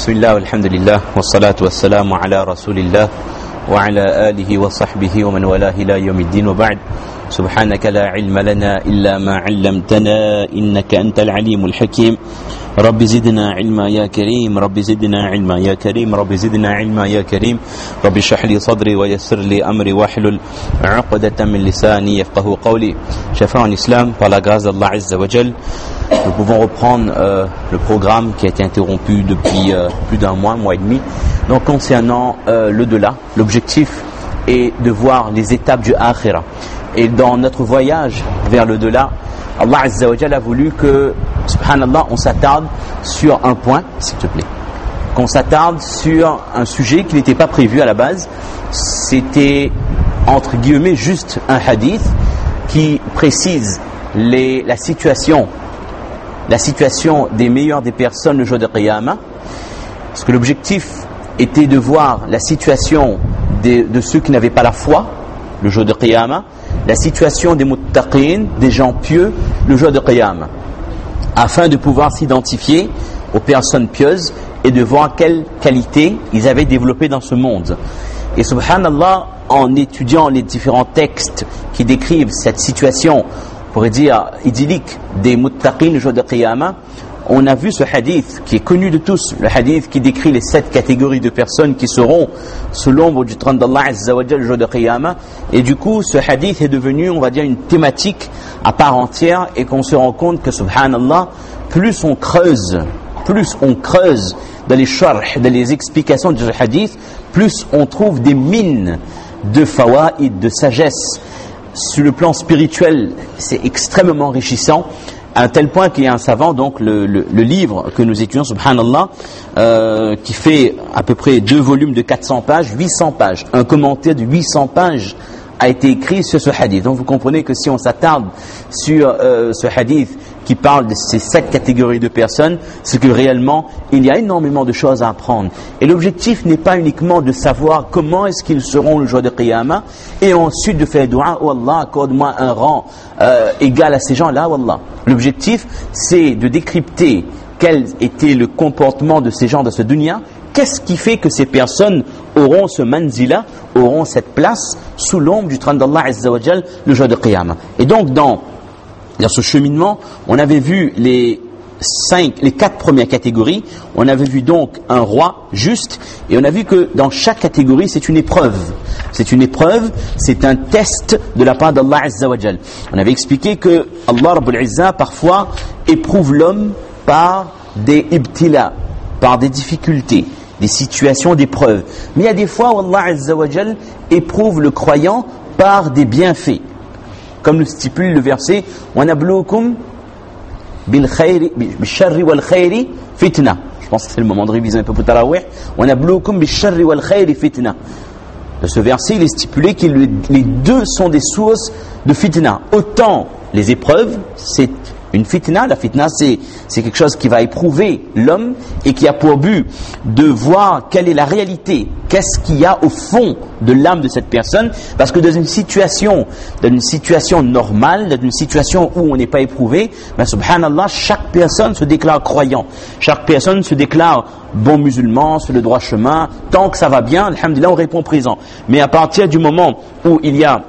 بسم الله والحمد لله والصلاة والسلام على رسول الله وعلى آله وصحبه ومن والاه إلى يوم الدين وبعد سبحانك لا علم لنا إلا ما علمتنا إنك أنت العليم الحكيم رب زدنا علما يا كريم رب زدنا علما يا كريم رب زدنا علما يا كريم رب اشرح لي صدري ويسر لي أمري واحلل عقدة من لساني يفقه قولي. Chers frères en islam, par la grâce d'Allah Azza wa Jal, nous pouvons reprendre le programme qui a été interrompu depuis plus d'un mois et demi. Donc concernant l'au-delà, l'objectif est de voir les étapes du akhira. Et dans notre voyage vers l'au-delà, Allah Azza wa Jal a voulu que, subhanallah, on s'attarde sur un point, s'il te plaît. Qu'on s'attarde sur un sujet qui n'était pas prévu à la base. C'était, entre guillemets, juste un hadith qui précise la situation des meilleures des personnes le jour de Qiyamah. Parce que l'objectif était de voir la situation de ceux qui n'avaient pas la foi le jour de Qiyamah, la situation des muttaqin, des gens pieux le jour de Qiyamah, afin de pouvoir s'identifier aux personnes pieuses et de voir quelles qualités ils avaient développées dans ce monde. Et subhanallah, en étudiant les différents textes qui décrivent cette situation, on pourrait dire idyllique, des muttaqin le jour de Qiyamah, on a vu ce hadith qui est connu de tous, le hadith qui décrit les 7 catégories de personnes qui seront sous l'ombre du trône d'Allah Azza wa Jal le jour de Qiyamah. Et du coup, ce hadith est devenu, on va dire, une thématique à part entière, et qu'on se rend compte que, subhanallah, plus on creuse dans les sharh, dans les explications de ce hadith, plus on trouve des mines de fawaïd, de sagesse. Sur le plan spirituel, c'est extrêmement enrichissant, à un tel point qu'il y a un savant, donc le livre que nous étudions, subhanallah, qui fait à peu près 2 volumes de 400 pages, 800 pages, un commentaire de 800 pages a été écrit sur ce hadith. Donc vous comprenez que si on s'attarde sur ce hadith qui parle de ces 7 catégories de personnes, c'est que réellement il y a énormément de choses à apprendre. Et l'objectif n'est pas uniquement de savoir comment est-ce qu'ils seront le jour de Qiyamah et ensuite de faire dua, oh Allah, accorde-moi un rang égal à ces gens-là, oh Allah. L'objectif, c'est de décrypter quel était le comportement de ces gens dans ce dunya. Qu'est-ce qui fait que ces personnes auront ce manzila, auront cette place sous l'ombre du trône d'Allah Azza wa Jal le jour de Qiyamah. Et donc dans ce cheminement, on avait vu les 4 premières catégories. On avait vu donc un roi juste, et on a vu que dans chaque catégorie c'est une épreuve. C'est une épreuve, c'est un test de la part d'Allah Azza wa Jal. On avait expliqué que Allah Rabbul Izza parfois éprouve l'homme par des ibtila, par des difficultés, des situations d'épreuve. Mais il y a des fois où Allah Azza wa Jal éprouve le croyant par des bienfaits. Comme le stipule le verset وَنَبْلُوكُمْ بِالشَّرِّ وَالْخَيْرِ fitna. Je pense que c'est le moment de réviser un peu pour Tarawih. وَنَبْلُوكُمْ بِالشَّرِّ وَالْخَيْرِ fitna. De ce verset, il est stipulé que les deux sont des sources de fitna. Autant les épreuves, c'est une fitna. La fitna, c'est quelque chose qui va éprouver l'homme et qui a pour but de voir quelle est la réalité, qu'est-ce qu'il y a au fond de l'âme de cette personne. Parce que dans une situation normale, dans une situation où on n'est pas éprouvé, ben subhanallah, chaque personne se déclare croyant, chaque personne se déclare bon musulman, sur le droit chemin. Tant que ça va bien, alhamdulillah, on répond présent. Mais à partir du moment où il y a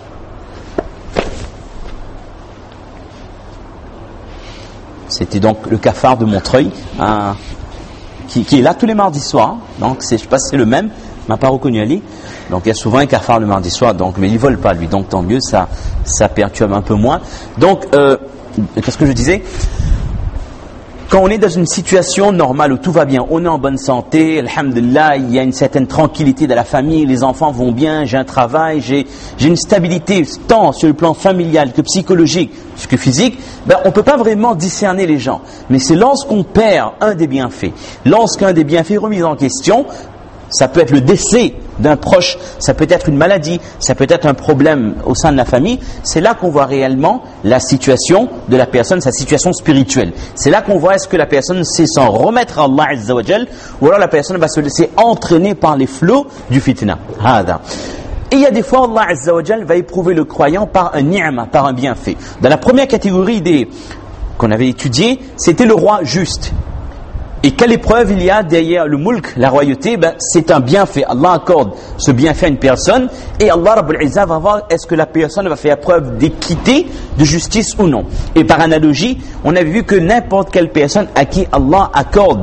c'était donc le cafard de Montreuil, qui est là tous les mardis soirs. Donc, je ne sais pas si c'est le même, il m'a pas reconnu Ali. Donc, il y a souvent un cafard le mardi soir, mais il ne vole pas lui. Donc, tant mieux, ça perturbe un peu moins. Donc, qu'est-ce que je disais ? Quand on est dans une situation normale où tout va bien, on est en bonne santé, alhamdulillah, il y a une certaine tranquillité dans la famille, les enfants vont bien, j'ai un travail, j'ai une stabilité tant sur le plan familial que psychologique que physique, on ne peut pas vraiment discerner les gens. Mais c'est lorsqu'on perd un des bienfaits, lorsqu'un des bienfaits est remis en question, ça peut être le décès d'un proche, ça peut être une maladie, ça peut être un problème au sein de la famille. C'est là qu'on voit réellement la situation de la personne, sa situation spirituelle. C'est là qu'on voit est-ce que la personne sait s'en remettre à Allah Azza wa Jal, ou alors la personne va se laisser entraîner par les flots du fitna. Et il y a des fois Allah Azza wa Jal va éprouver le croyant par un ni'ma, par un bienfait. Dans la première catégorie qu'on avait étudiée, c'était le roi juste. Et quelle épreuve il y a derrière le mulk, la royauté? C'est un bienfait. Allah accorde ce bienfait à une personne et Allah Rabbul Izzah va voir est-ce que la personne va faire preuve d'équité, de justice ou non. Et par analogie, on a vu que n'importe quelle personne à qui Allah accorde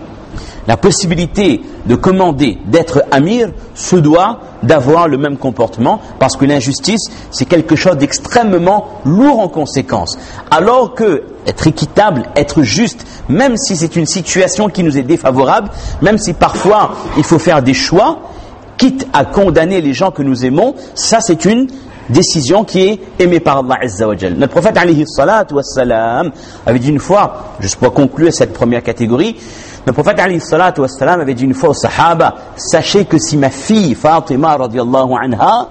la possibilité de commander, d'être amir, se doit d'avoir le même comportement, parce que l'injustice, c'est quelque chose d'extrêmement lourd en conséquences. Alors que être équitable, être juste, même si c'est une situation qui nous est défavorable, même si parfois il faut faire des choix, quitte à condamner les gens que nous aimons, ça c'est une décision qui est aimée par Allah Azza wa Jal. Notre prophète alayhi salatu wassalam avait dit une fois, juste pour conclure cette première catégorie, le prophète alayhi salatu wassalam avait dit une fois aux sahaba, sachez que si ma fille Fatima radiallahu anha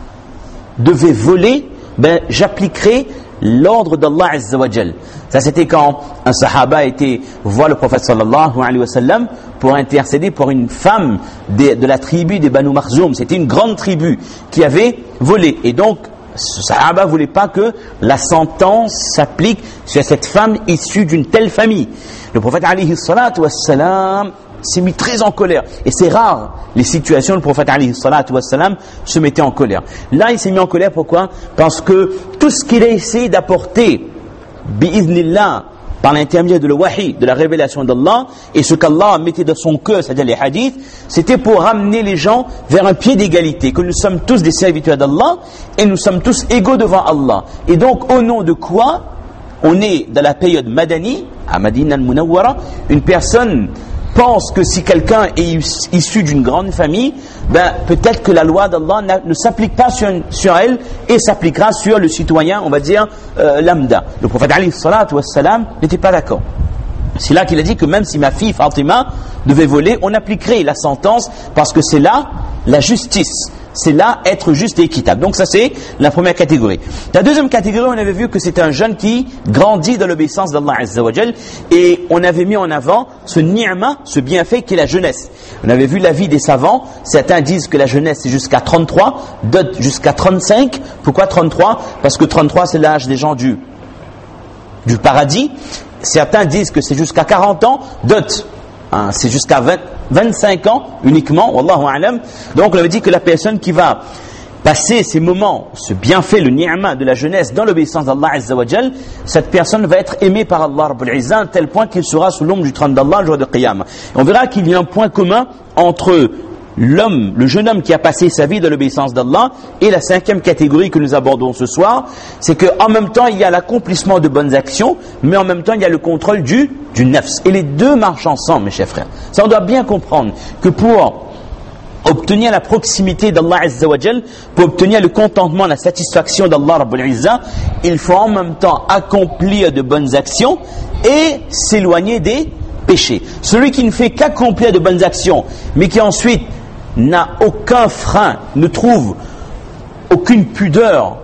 devait voler, j'appliquerai l'ordre d'Allah Azza wa Jal. Ça c'était quand un sahaba était voir le prophète sallallahu alayhi wa sallam pour intercéder pour une femme de la tribu des Banu Makhzoum. C'était une grande tribu qui avait volé. Et donc ce sahaba ne voulait pas que la sentence s'applique sur cette femme issue d'une telle famille. Le prophète alayhi salatu wassalam s'est mis très en colère. Et c'est rare les situations où le prophète alayhi salatu wassalam se mettait en colère. Là, il s'est mis en colère, pourquoi? Parce que tout ce qu'il a essayé d'apporter, bi'iznillah, par l'intermédiaire de le wahi, de la révélation d'Allah, et ce qu'Allah mettait dans son cœur, c'est-à-dire les hadiths, c'était pour ramener les gens vers un pied d'égalité, que nous sommes tous des serviteurs d'Allah, et nous sommes tous égaux devant Allah. Et donc, au nom de quoi on est dans la période Madani, à Madina al-Munawwara, une personne pense que si quelqu'un est issu d'une grande famille, peut-être que la loi d'Allah ne s'applique pas sur elle et s'appliquera sur le citoyen, on va dire, lambda. Le prophète alayhi salatu wassalam n'était pas d'accord. C'est là qu'il a dit que même si ma fille Fatima devait voler, on appliquerait la sentence parce que c'est là la justice. C'est là être juste et équitable. Donc ça c'est la première catégorie. La deuxième catégorie, on avait vu que c'est un jeune qui grandit dans l'obéissance d'Allah Azza wa Jal, et on avait mis en avant ce ni'ma, ce bienfait qui est la jeunesse. On avait vu l'avis des savants. Certains disent que la jeunesse c'est jusqu'à 33, d'autres jusqu'à 35. Pourquoi 33? Parce que 33 c'est l'âge des gens du paradis. Certains disent que c'est jusqu'à 40 ans, d'autres c'est jusqu'à 25 ans uniquement, wallahu a'lam. Donc on avait dit que la personne qui va passer ces moments, ce bienfait, le ni'ma de la jeunesse dans l'obéissance d'Allah Azza wa Jal, cette personne va être aimée par Allah Rabbul Izzah à tel point qu'il sera sous l'ombre du trône d'Allah le jour de Qiyamah. On verra qu'il y a un point commun entre l'homme, le jeune homme qui a passé sa vie dans l'obéissance d'Allah, et la cinquième catégorie que nous abordons ce soir, c'est qu'en même temps il y a l'accomplissement de bonnes actions, mais en même temps il y a le contrôle du nafs. Et les deux marchent ensemble, mes chers frères. Ça, on doit bien comprendre que pour obtenir la proximité d'Allah Azza wa Jal, pour obtenir le contentement, la satisfaction d'Allah Rabbul Izzah, il faut en même temps accomplir de bonnes actions et s'éloigner des péchés. Celui qui ne fait qu'accomplir de bonnes actions, mais qui ensuite n'a aucun frein, ne trouve aucune pudeur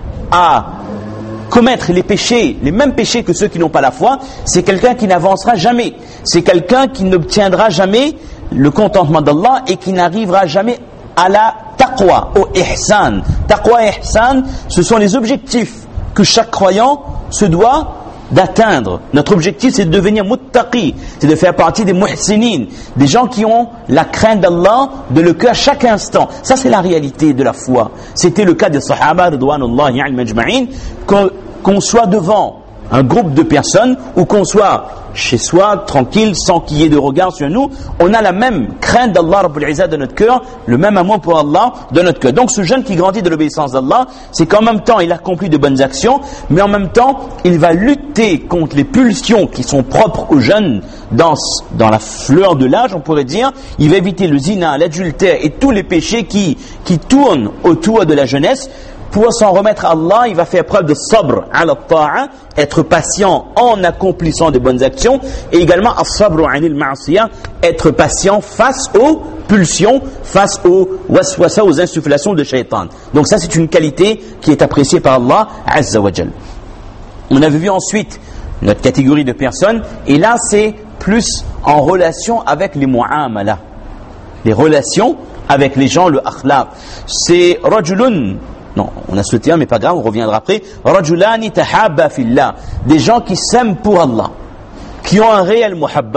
à commettre les péchés, les mêmes péchés que ceux qui n'ont pas la foi, c'est quelqu'un qui n'avancera jamais. C'est quelqu'un qui n'obtiendra jamais le contentement d'Allah et qui n'arrivera jamais à la taqwa, au ihsan. Taqwa et ihsan, ce sont les objectifs que chaque croyant se doit d'atteindre. Notre objectif, c'est de devenir muttaqi, c'est de faire partie des muhsinin, des gens qui ont la crainte d'Allah de le cœur à chaque instant. Ça, c'est la réalité de la foi. C'était le cas des sahaba ridwanullahi alayhim ajma'in, qu'on soit devant un groupe de personnes ou qu'on soit chez soi, tranquille, sans qu'il y ait de regard sur nous, on a la même crainte d'Allah Rabbul Izzah de notre cœur, le même amour pour Allah de notre cœur. Donc ce jeune qui grandit de l'obéissance d'Allah, c'est qu'en même temps il accomplit de bonnes actions, mais en même temps il va lutter contre les pulsions qui sont propres aux jeunes dans la fleur de l'âge, on pourrait dire. Il va éviter le zina, l'adultère et tous les péchés qui tournent autour de la jeunesse. Pour s'en remettre à Allah, il va faire preuve de sabr ala ta'a, être patient en accomplissant de bonnes actions, et également as-sabru anil ma'siyah, être patient face aux pulsions, face aux waswasa, aux insufflations de shaitan. Donc ça, c'est une qualité qui est appréciée par Allah Azza wa Jal. On avait vu ensuite notre catégorie de personnes, et là c'est plus en relation avec les mu'amala, les relations avec les gens, le akhlaq. C'est rajulun. Non, on a ce terme, mais pas grave, on reviendra après. Rajulani tahabba fillah, des gens qui s'aiment pour Allah, qui ont un réel muhabba,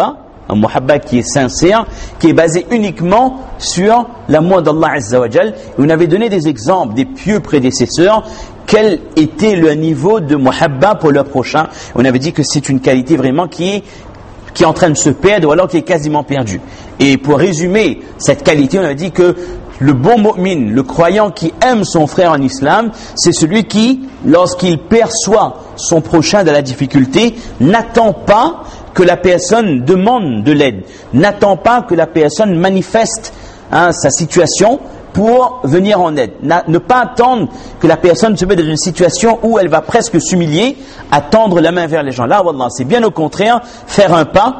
un muhabba qui est sincère, qui est basé uniquement sur l'amour d'Allah Azza wa Jal. On avait donné des exemples des pieux prédécesseurs, quel était le niveau de muhabba pour leur prochain. On avait dit que c'est une qualité vraiment qui est en train de se perdre ou alors qui est quasiment perdue. Et pour résumer cette qualité, on avait dit que le bon mu'min, le croyant qui aime son frère en islam, c'est celui qui, lorsqu'il perçoit son prochain dans la difficulté, n'attend pas que la personne demande de l'aide, n'attend pas que la personne manifeste sa situation pour venir en aide. Ne pas attendre que la personne se mette dans une situation où elle va presque s'humilier, à tendre la main vers les gens. Là, wallah, c'est bien au contraire, faire un pas,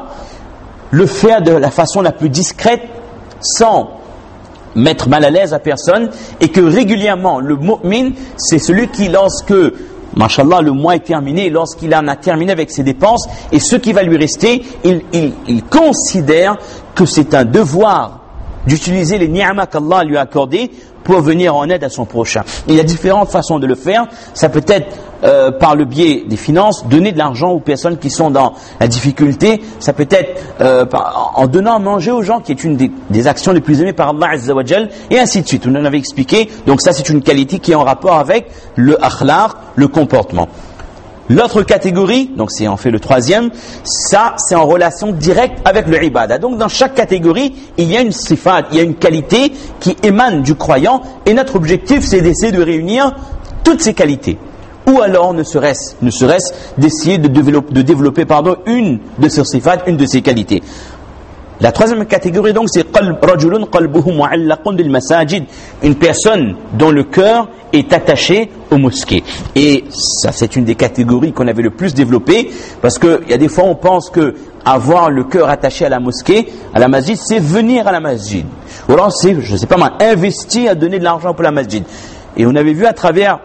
le faire de la façon la plus discrète, sans mettre mal à l'aise à personne, et que régulièrement, le mu'min, c'est celui qui, lorsque, mashallah, le mois est terminé, lorsqu'il en a terminé avec ses dépenses, et ce qui va lui rester, il considère que c'est un devoir d'utiliser les ni'mas qu'Allah lui a accordées pour venir en aide à son prochain. Il y a différentes façons de le faire. Ça peut être par le biais des finances, donner de l'argent aux personnes qui sont dans la difficulté. Ça peut être en donnant à manger aux gens, qui est une des actions les plus aimées par Allah Azza wa Jal, et ainsi de suite. On en avait expliqué. Donc ça, c'est une qualité qui est en rapport avec le akhlaq, le comportement. L'autre catégorie, donc c'est en fait le troisième, ça c'est en relation directe avec le ibadah. Donc dans chaque catégorie, il y a une sifat, il y a une qualité qui émane du croyant, et notre objectif c'est d'essayer de réunir toutes ces qualités. Ou alors ne serait-ce d'essayer de développer une de ces sifat, une de ces qualités. La troisième catégorie donc c'est rajulun qalbuhu mu'allaqun bil masajid, une personne dont le cœur est attaché aux mosquées. Et ça c'est une des catégories qu'on avait le plus développées, parce que il y a des fois on pense que avoir le cœur attaché à la mosquée, à la masjid, c'est venir à la masjid. Ou alors c'est, je sais pas moi, investir à donner de l'argent pour la masjid. Et on avait vu à travers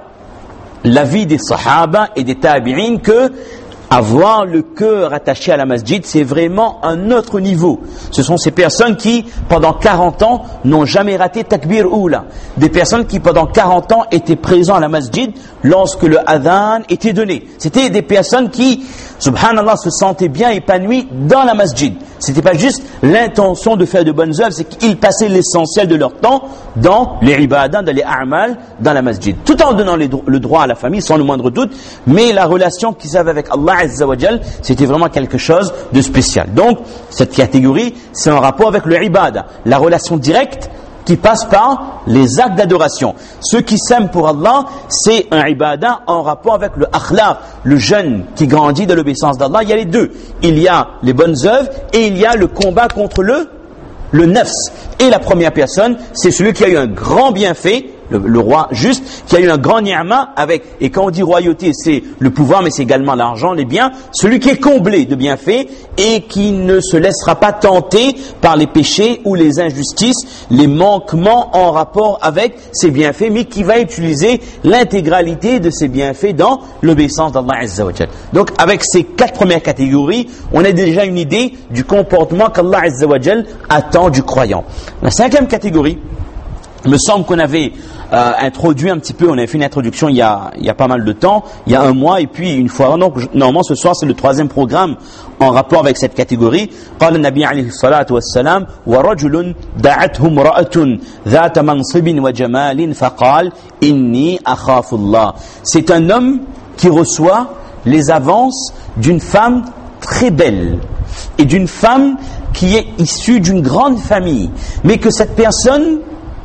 la vie des sahaba et des tabi'in que avoir le cœur attaché à la masjid, c'est vraiment un autre niveau. Ce sont ces personnes qui, pendant 40 ans, n'ont jamais raté takbir oula. Des personnes qui, pendant 40 ans, étaient présentes à la masjid lorsque le adhan était donné. C'était des personnes qui, subhanallah, se sentaient bien épanouies dans la masjid. C'était pas juste l'intention de faire de bonnes œuvres, c'est qu'ils passaient l'essentiel de leur temps dans les ibadah, dans les a'mal, dans la masjid. Tout en donnant le droit à la famille, sans le moindre doute, mais la relation qu'ils avaient avec Allah Azza wa Jal, c'était vraiment quelque chose de spécial. Donc, cette catégorie, c'est en rapport avec le ibadah, la relation directe qui passe par les actes d'adoration. Ceux qui s'aiment pour Allah, c'est un ibadah en rapport avec le akhlaq, le jeune qui grandit de l'obéissance d'Allah. Il y a les deux. Il y a les bonnes œuvres et il y a le combat contre le nafs. Et la première personne, c'est celui qui a eu un grand bienfait, le roi juste, qui a eu un grand ni'ma avec, et quand on dit royauté, c'est le pouvoir, mais c'est également l'argent, les biens, celui qui est comblé de bienfaits et qui ne se laissera pas tenter par les péchés ou les injustices, les manquements en rapport avec ses bienfaits, mais qui va utiliser l'intégralité de ses bienfaits dans l'obéissance d'Allah Azza wa Jal. Donc avec ces 4 premières catégories, on a déjà une idée du comportement qu'Allah Azza wa Jal attend du croyant. La 5e catégorie, il me semble qu'on avait introduit un petit peu, on avait fait une introduction il y a pas mal de temps, il y a un mois, et puis une fois. Donc normalement ce soir c'est le 3e programme en rapport avec cette catégorie. قال النبي عليه الصلاة والسلام ورجل دعته امرأة ذات منصب وجمال فقال إني أخاف الله. C'est un homme qui reçoit les avances d'une femme très belle et d'une femme qui est issue d'une grande famille, mais que cette personne,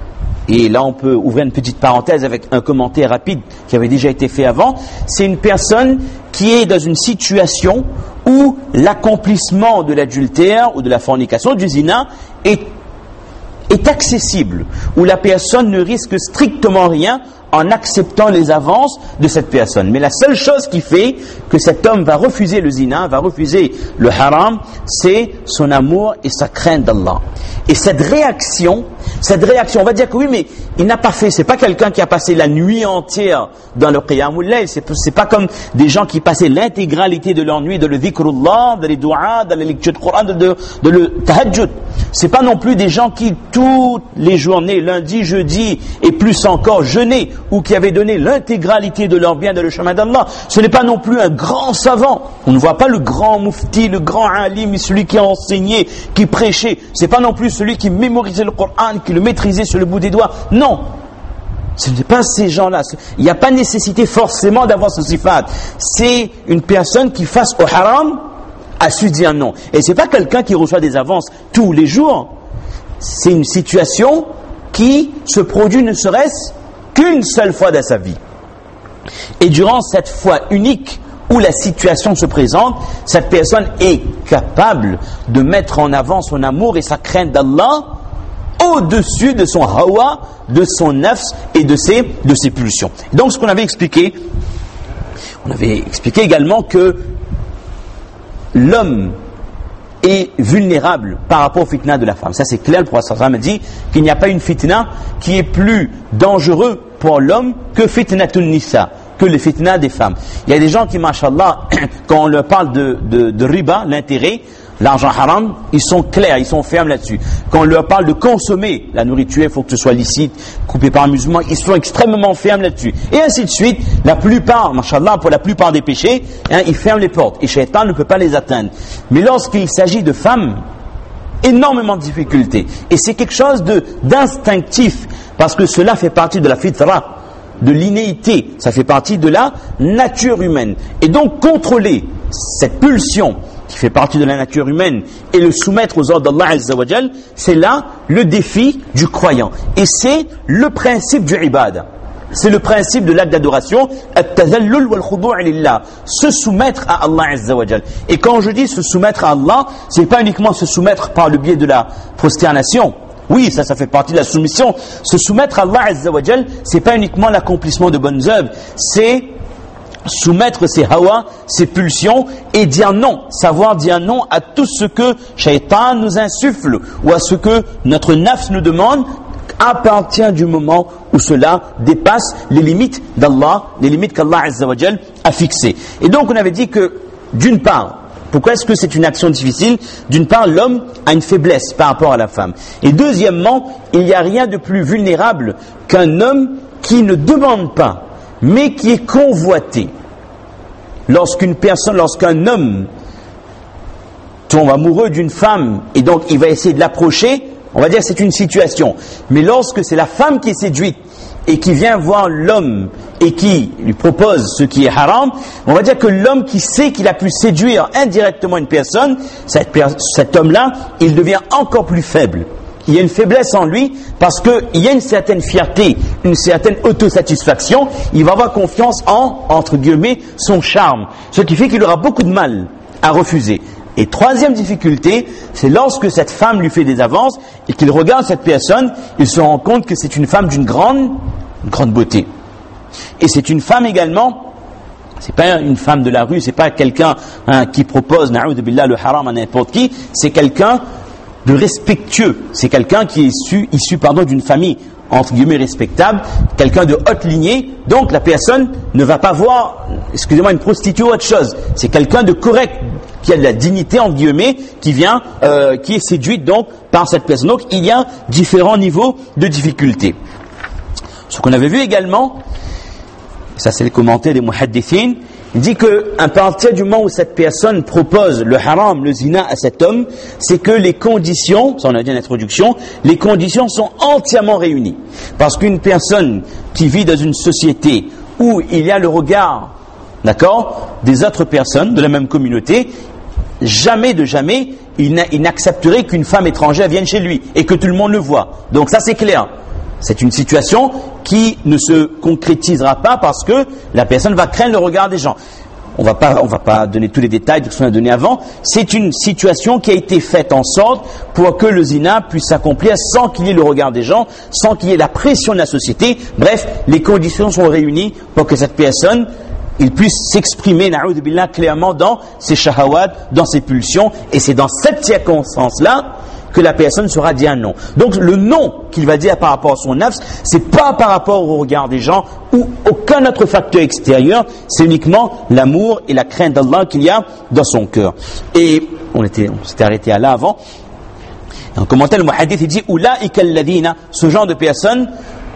et là on peut ouvrir une petite parenthèse avec un commentaire rapide qui avait déjà été fait avant, c'est une personne qui est dans une situation où l'accomplissement de l'adultère ou de la fornication, du zina, est accessible, où la personne ne risque strictement rien en acceptant les avances de cette personne. Mais la seule chose qui fait que cet homme va refuser le zina, va refuser le haram, c'est son amour et sa crainte d'Allah. Et cette réaction, on va dire que oui, mais il n'a pas fait, c'est pas quelqu'un qui a passé la nuit entière dans le qiyamul layl, c'est pas comme des gens qui passaient l'intégralité de leur nuit dans le dhikrullah, dans les du'a, dans la lecture de Coran, dans le tahajjud. C'est pas non plus des gens qui toutes les journées, lundi, jeudi et plus encore jeûnaient ou qui avaient donné l'intégralité de leur bien dans le chemin d'Allah. Ce n'est pas non plus un grand savant. On ne voit pas le grand mufti, le grand alim, celui qui a enseigné, qui prêchait. C'est pas non plus celui qui mémorisait le Coran, qui le maîtrisait sur le bout des doigts. Non. Ce n'est pas ces gens-là. Il n'y a pas nécessité forcément d'avoir ce sifat. C'est une personne qui, face au haram, a su dire non. Et ce n'est pas quelqu'un qui reçoit des avances tous les jours. C'est une situation qui se produit ne serait-ce qu'une seule fois dans sa vie. Et durant cette fois unique où la situation se présente, cette personne est capable de mettre en avant son amour et sa crainte d'Allah au-dessus de son hawa, de son nafs et de ses pulsions. Donc ce qu'on avait expliqué, on avait expliqué également que l'homme est vulnérable par rapport au fitna de la femme. Ça c'est clair, le prophète sallallahu alayhi wa sallam dit qu'il n'y a pas une fitna qui est plus dangereux pour l'homme que fitnatun nisa, que le fitna des femmes. Il y a des gens qui, mashallah, quand on leur parle de riba, l'intérêt, l'argent haram, ils sont clairs, ils sont fermes là-dessus. Quand on leur parle de consommer la nourriture, il faut que ce soit licite, coupé par un musulman, ils sont extrêmement fermes là-dessus. Et ainsi de suite, la plupart, mashallah, pour la plupart des péchés, ils ferment les portes. Et Shaitan ne peut pas les atteindre. Mais lorsqu'il s'agit de femmes, énormément de difficultés. Et c'est quelque chose d'instinctif, parce que cela fait partie de la fitra, de l'innéité, ça fait partie de la nature humaine. Et donc contrôler cette pulsion qui fait partie de la nature humaine et le soumettre aux ordres d'Allah Azza wa Jal, c'est là le défi du croyant. Et c'est le principe du ibad. C'est le principe de l'acte d'adoration, at-tazallul wal khudu' lillah, se soumettre à Allah Azza wa Jal. Et quand je dis se soumettre à Allah, c'est pas uniquement se soumettre par le biais de la prosternation. Oui, ça fait partie de la soumission. Se soumettre à Allah Azza wa Jal, c'est pas uniquement l'accomplissement de bonnes œuvres, c'est soumettre ses hawa, ses pulsions et dire non, savoir dire non à tout ce que Shaitan nous insuffle ou à ce que notre nafs nous demande à partir du moment où cela dépasse les limites d'Allah, les limites qu'Allah Azza wa Jal a fixées. Et donc on avait dit que d'une part, pourquoi est-ce que c'est une action difficile? D'une part, l'homme a une faiblesse par rapport à la femme. Et deuxièmement, il n'y a rien de plus vulnérable qu'un homme qui ne demande pas, mais qui est convoité. Lorsqu'un homme tombe amoureux d'une femme et donc il va essayer de l'approcher, on va dire que c'est une situation. Mais lorsque c'est la femme qui est séduite et qui vient voir l'homme et qui lui propose ce qui est haram, on va dire que l'homme qui sait qu'il a pu séduire indirectement une personne, cet homme-là, il devient encore plus faible. Il y a une faiblesse en lui parce qu'il y a une certaine fierté, une certaine autosatisfaction. Il va avoir confiance en, entre guillemets, son charme. Ce qui fait qu'il aura beaucoup de mal à refuser. Et troisième difficulté, c'est lorsque cette femme lui fait des avances et qu'il regarde cette personne, il se rend compte que c'est une femme d'une grande beauté. Et c'est une femme également, c'est pas une femme de la rue, c'est pas quelqu'un qui propose, na'oudhu billah, le haram à n'importe qui, c'est quelqu'un de respectueux, c'est quelqu'un qui est issu d'une famille entre guillemets respectable, quelqu'un de haute lignée, donc la personne ne va pas voir, excusez-moi, une prostituée ou autre chose, c'est quelqu'un de correct, qui a de la dignité entre guillemets, qui est séduite donc par cette personne. Donc il y a différents niveaux de difficulté. Ce qu'on avait vu également, ça c'est les commentaires des muhaddithin, il dit qu'à partir du moment où cette personne propose le haram, le zina à cet homme, c'est que les conditions, ça on a dit en introduction, les conditions sont entièrement réunies. Parce qu'une personne qui vit dans une société où il y a le regard, d'accord, des autres personnes de la même communauté, jamais de jamais, il n'accepterait qu'une femme étrangère vienne chez lui et que tout le monde le voit. Donc ça c'est clair. C'est une situation qui ne se concrétisera pas parce que la personne va craindre le regard des gens. On va pas donner tous les détails de ce qu'on a donné avant. C'est une situation qui a été faite en sorte pour que le zina puisse s'accomplir sans qu'il y ait le regard des gens, sans qu'il y ait la pression de la société. Bref, les conditions sont réunies pour que cette personne, il puisse s'exprimer, na'oudhu billah, clairement dans ses shahawat, dans ses pulsions. Et c'est dans cette circonstance-là que la personne sera dit un non. Donc le non qu'il va dire par rapport à son nafs, c'est pas par rapport au regard des gens ou aucun autre facteur extérieur, c'est uniquement l'amour et la crainte d'Allah qu'il y a dans son cœur. Et on s'était arrêté à là avant. En commentaire, le muhaddith il dit Ulaika alladhina, ce genre de personnes,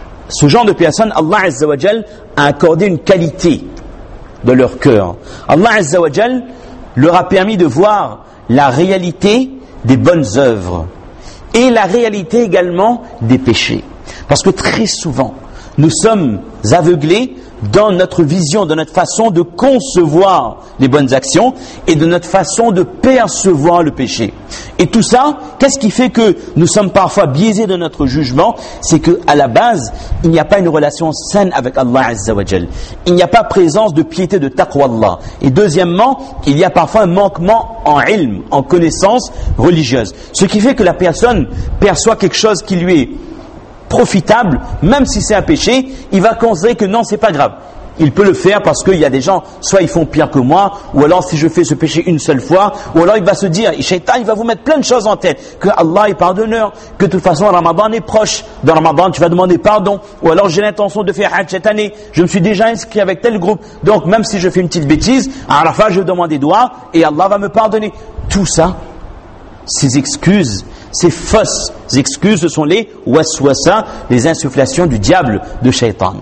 Allah Azza wa Jal a accordé une qualité de leur cœur. Allah Azza wa Jal leur a permis de voir la réalité des bonnes œuvres et la réalité également des péchés. Parce que très souvent, nous sommes aveuglés dans notre vision, dans notre façon de concevoir les bonnes actions et de notre façon de percevoir le péché. Et tout ça, qu'est-ce qui fait que nous sommes parfois biaisés dans notre jugement? C'est qu'à la base, il n'y a pas une relation saine avec Allah Azza wa Jal. Il n'y a pas présence de piété, de taqwa Allah. Et deuxièmement, il y a parfois un manquement en ilm, en connaissance religieuse. Ce qui fait que la personne perçoit quelque chose qui lui est profitable, même si c'est un péché, il va considérer que non, c'est pas grave. Il peut le faire parce qu'il y a des gens, soit ils font pire que moi, ou alors si je fais ce péché une seule fois, ou alors il va se dire, Shaitan, il va vous mettre plein de choses en tête, que Allah est pardonneur, que de toute façon Ramadan est proche, dans Ramadan tu vas demander pardon, ou alors j'ai l'intention de faire Hajj cette année, je me suis déjà inscrit avec tel groupe, donc même si je fais une petite bêtise, à Arafat je demande des doigts, et Allah va me pardonner. Tout ça, ces excuses, ces fausses excuses, ce sont les waswasa, les insufflations du diable, de Shaitan.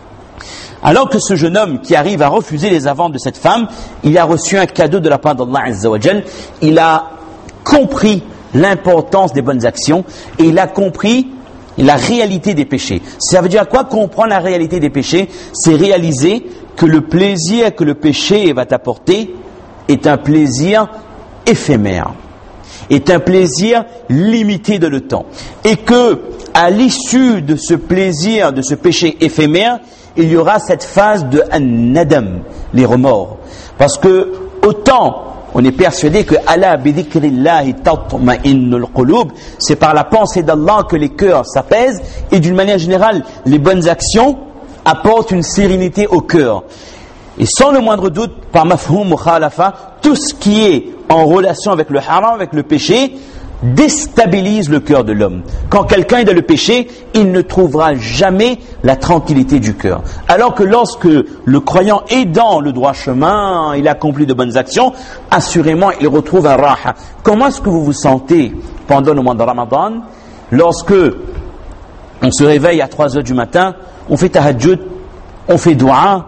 Alors que ce jeune homme qui arrive à refuser les avances de cette femme, il a reçu un cadeau de la part d'Allah Azza wa Jal, il a compris l'importance des bonnes actions et il a compris la réalité des péchés. Ça veut dire quoi? Comprendre la réalité des péchés, c'est réaliser que le plaisir que le péché va t'apporter est un plaisir éphémère, est un plaisir limité dans le temps. Et que, à l'issue de ce plaisir, de ce péché éphémère, il y aura cette phase de an-nadam, les remords. Parce que, autant on est persuadé que Allah bidhikrillahi tatma'innul qulub, c'est par la pensée d'Allah que les cœurs s'apaisent, et d'une manière générale, les bonnes actions apportent une sérénité au cœur. Et sans le moindre doute, par mafhoum mukhalafa, tout ce qui est en relation avec le haram, avec le péché, déstabilise le cœur de l'homme. Quand quelqu'un est dans le péché, il ne trouvera jamais la tranquillité du cœur. Alors que lorsque le croyant est dans le droit chemin, il accomplit de bonnes actions, assurément il retrouve un raha. Comment est-ce que vous vous sentez pendant le mois de Ramadan, lorsque on se réveille à 3 heures du matin, on fait tahajjud, on fait dua,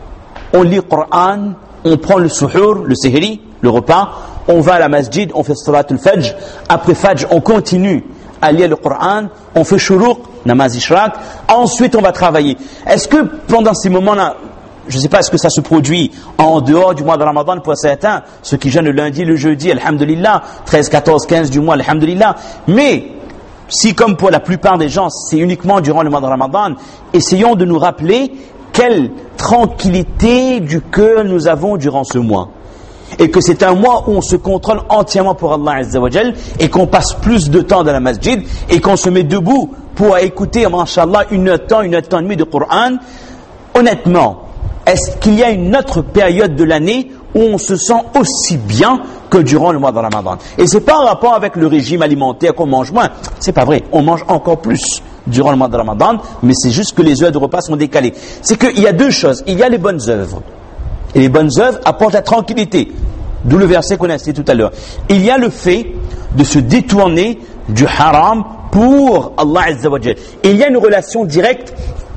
on lit le Coran, on prend le suhour, le sehri, le repas, on va à la masjid, on fait salat al-fajr, après fajr, on continue à lire le Coran, on fait shuruq, namaz ishraq, ensuite on va travailler. Est-ce que pendant ces moments-là, je ne sais pas, est-ce que ça se produit en dehors du mois de Ramadan pour certains, ceux qui jeûnent le lundi, le jeudi, alhamdulillah, 13, 14, 15 du mois, alhamdulillah, mais si comme pour la plupart des gens, c'est uniquement durant le mois de Ramadan, essayons de nous rappeler quelle tranquillité du cœur nous avons durant ce mois. Et que c'est un mois où on se contrôle entièrement pour Allah Azza wa Jal, et qu'on passe plus de temps dans la masjid, et qu'on se met debout pour écouter, mashallah, 1 heure de temps, 1 heure de demie de Coran. Honnêtement, est-ce qu'il y a une autre période de l'année où on se sent aussi bien que durant le mois de Ramadan? Et c'est pas en rapport avec le régime alimentaire qu'on mange moins. C'est pas vrai. On mange encore plus durant le mois de Ramadan, mais c'est juste que les heures de repas sont décalées. C'est qu'il y a deux choses. Il y a les bonnes œuvres. Et les bonnes œuvres apportent la tranquillité. D'où le verset qu'on a cité tout à l'heure. Il y a le fait de se détourner du haram pour Allah Azza wa Jal. Et il y a une relation directe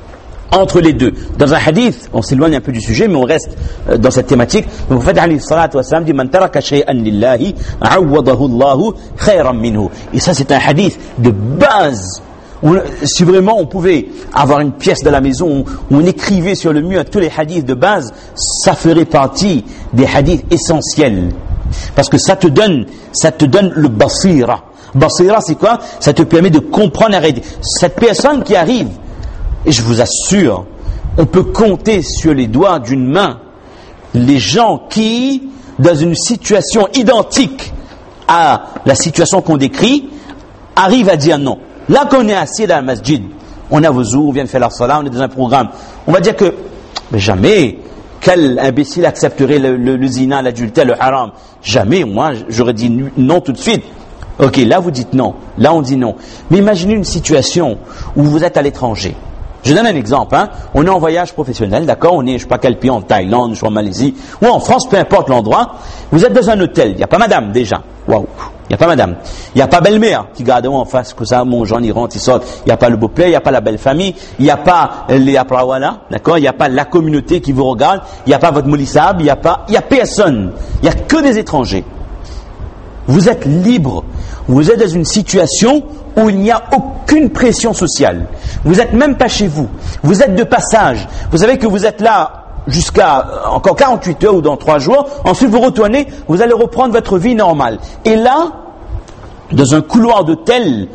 entre les deux. Dans un hadith, on s'éloigne un peu du sujet, mais on reste dans cette thématique. Le prophète alayhi salatu wassalam dit Man taraka shay'an lillahi awwadahu Allahu khayran minhu. Et ça, c'est un hadith de base. Si vraiment on pouvait avoir une pièce de la maison où on écrivait sur le mur tous les hadiths de base, ça ferait partie des hadiths essentiels. Parce que ça te donne le basira. Basira, c'est quoi? Ça te permet de comprendre la réalité. Cette personne qui arrive, et je vous assure, on peut compter sur les doigts d'une main les gens qui, dans une situation identique à la situation qu'on décrit, arrivent à dire non. Là qu'on est assis dans la masjid, on a wuzu, on vient de faire la salat, on est dans un programme, on va dire que mais jamais, quel imbécile accepterait le zina, l'adultère, le haram? Jamais, moi j'aurais dit non tout de suite. Ok, là vous dites non, là on dit non. Mais imaginez une situation où vous êtes à l'étranger. Je donne un exemple, hein. On est en voyage professionnel, d'accord, on est, je sais pas quel pays, en Thaïlande, je suis en Malaisie, ou en France, peu importe l'endroit. Vous êtes dans un hôtel, il n'y a pas madame déjà. Waouh, Il n'y a pas madame. Il n'y a pas belle-mère qui garde en face que ça, mon Jean, il rentre, il sort. Il n'y a pas le beau-père, il n'y a pas la belle famille, il n'y a pas les aprawala, d'accord? Il n'y a pas la communauté qui vous regarde, il n'y a pas votre moulissab, il n'y a personne. Il n'y a que des étrangers. Vous êtes libre. Vous êtes dans une situation où il n'y a aucune pression sociale. Vous n'êtes même pas chez vous. Vous êtes de passage. Vous savez que vous êtes là jusqu'à encore 48 heures ou dans 3 jours. Ensuite, vous retournez, vous allez reprendre votre vie normale. Et là, dans un couloir d'hôtel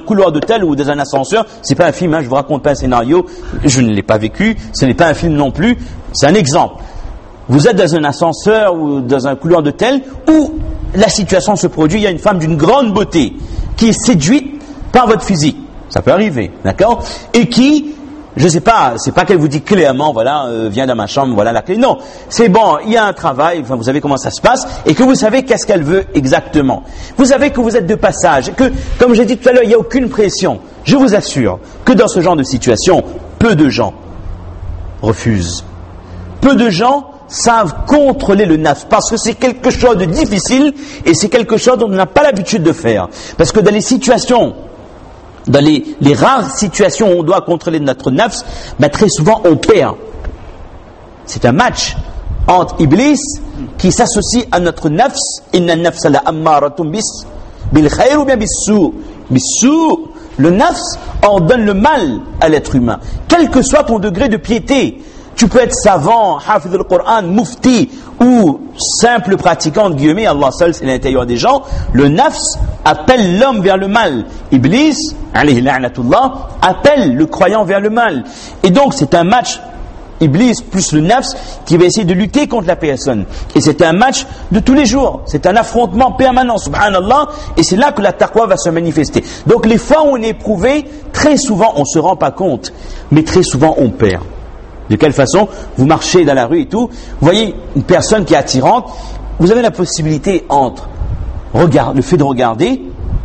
ou dans un ascenseur, c'est pas un film, hein, je vous raconte pas un scénario, je ne l'ai pas vécu, ce n'est pas un film non plus, c'est un exemple. Vous êtes dans un ascenseur ou dans un couloir d'hôtel où la situation se produit, il y a une femme d'une grande beauté qui est séduite par votre physique. Ça peut arriver, d'accord? Et qui, je sais pas, c'est pas qu'elle vous dit clairement, voilà, viens dans ma chambre, voilà la clé. Non, c'est bon, il y a un travail, enfin, vous savez comment ça se passe, et que vous savez qu'est-ce qu'elle veut exactement. Vous savez que vous êtes de passage, que, comme j'ai dit tout à l'heure, il n'y a aucune pression. Je vous assure que dans ce genre de situation, peu de gens refusent. Peu de gens savent contrôler le nafs, parce que c'est quelque chose de difficile, et c'est quelque chose dont on n'a pas l'habitude de faire. Parce que dans les situations, dans les rares situations où on doit contrôler notre nafs, ben très souvent on perd. C'est un match entre Iblis qui s'associe à notre nafs. Inna nafsa la ammaratum bil khayr ou bien bis-sou'. Le nafs ordonne le mal à l'être humain, quel que soit ton degré de piété. Tu peux être savant, hafiz al-Qur'an, mufti ou simple pratiquant, entre guillemets, Allah seul c'est l'intérieur des gens. Le nafs appelle l'homme vers le mal. Iblis, alayhi la'natullah, appelle le croyant vers le mal. Et donc c'est un match, Iblis plus le nafs, qui va essayer de lutter contre la personne. Et c'est un match de tous les jours. C'est un affrontement permanent, subhanallah. Et c'est là que la taqwa va se manifester. Donc les fois où on est éprouvé, très souvent on ne se rend pas compte, mais très souvent on perd. De quelle façon? Vous marchez dans la rue et tout, vous voyez une personne qui est attirante, vous avez la possibilité entre le fait de regarder,